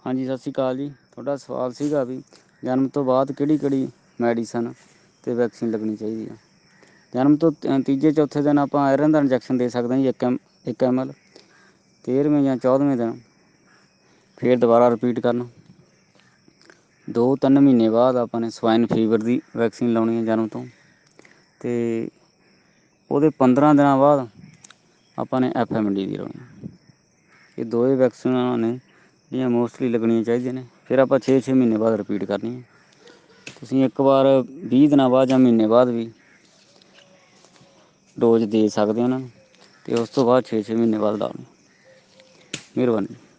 ਹਾਂਜੀ ਸਤਿ ਸ਼੍ਰੀ ਅਕਾਲ ਜੀ। ਤੁਹਾਡਾ ਸਵਾਲ ਸੀਗਾ ਵੀ ਜਨਮ ਤੋਂ ਬਾਅਦ ਕਿਹੜੀ ਮੈਡੀਸਨ ਅਤੇ ਵੈਕਸੀਨ ਲੱਗਣੀ ਚਾਹੀਦੀ ਆ। ਜਨਮ ਤੋਂ ਤੀਜੇ ਚੌਥੇ ਦਿਨ ਆਪਾਂ ਆਇਰਨ ਦਾ ਇੰਜੈਕਸ਼ਨ ਦੇ ਸਕਦੇ ਹਾਂ ਜੀ 1 ml। 13ਵੇਂ ਜਾਂ 14ਵੇਂ ਦਿਨ ਫਿਰ ਦੁਬਾਰਾ ਰਿਪੀਟ ਕਰਨਾ। 2-3 ਮਹੀਨੇ ਬਾਅਦ ਆਪਾਂ ਨੇ ਸਵਾਈਨ ਫੀਵਰ ਦੀ ਵੈਕਸੀਨ ਲਾਉਣੀ ਹੈ ਜਨਮ ਤੋਂ, ਅਤੇ ਉਹਦੇ 15 ਦਿਨਾਂ ਬਾਅਦ ਆਪਾਂ ਨੇ FMD ਦੀ ਲਾਉਣੀ। ਇਹ ਦੋਵੇਂ ਵੈਕਸੀਨਾਂ ਨੇ ਜਿਹੜੀਆਂ ਮੋਸਟਲੀ ਲੱਗਣੀਆਂ ਚਾਹੀਦੀਆਂ ਨੇ। ਫਿਰ ਆਪਾਂ 6-6 ਮਹੀਨੇ ਬਾਅਦ ਰਿਪੀਟ ਕਰਨੀ ਹੈ। ਤੁਸੀਂ ਇੱਕ ਵਾਰ 20 ਦਿਨਾਂ ਬਾਅਦ ਜਾਂ ਮਹੀਨੇ ਬਾਅਦ ਵੀ ਡੋਜ਼ ਦੇ ਸਕਦੇ ਉਹਨਾਂ ਨੂੰ, ਅਤੇ ਉਸ ਤੋਂ ਬਾਅਦ 6-6 ਮਹੀਨੇ ਬਾਅਦ ਲਾਉਣੀ। ਮਿਹਰਬਾਨੀ।